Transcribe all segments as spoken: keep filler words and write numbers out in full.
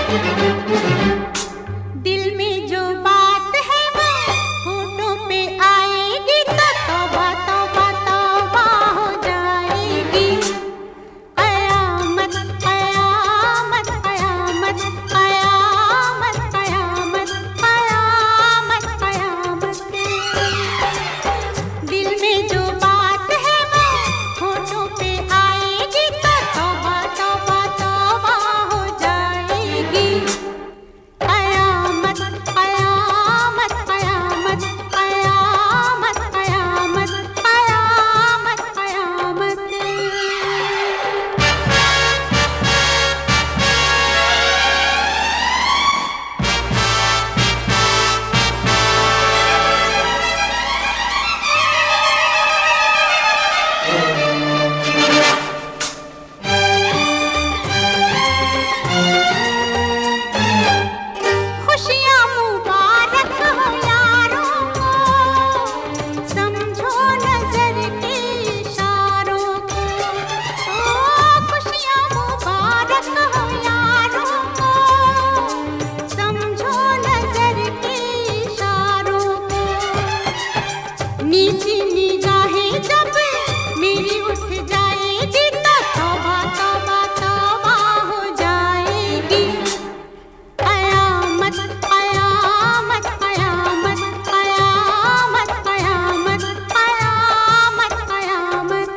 दिल में जो बात है वो होठों पे आएगी तो तौबा तौबा तौबा हो जाएगी। कयामत कयामत कयामत कयामत कयामत कयामत कयामत। दिल में जो बात है वो होठों पे आएगी तो तौबा तौबा तौबा हो जाएगी। कयामत कयामत कयामत कयामत कयामत कयामत कयामत। खुशियाँ मुबारक हो यारों को, समझो नजर के इशारों को। ओ खुशियाँ मुबारक हो यारों को, समझो नजर के इशारों को। नीची निगाहें जब मेरी उठ जाएगी तो तौबा तौबा तौबा हो जाएगी। कयामत कयामत कयामत कयामत कयामत कयामत कयामत।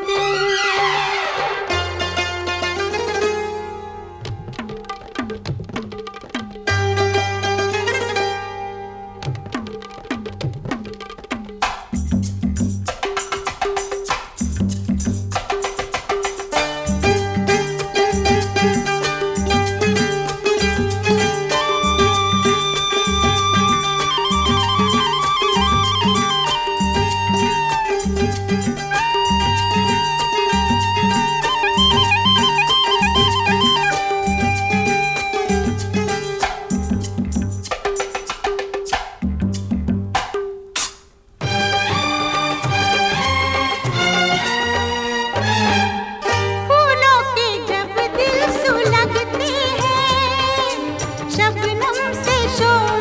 फूलों के जब दिल सुलगते हैं, शबनम से शोर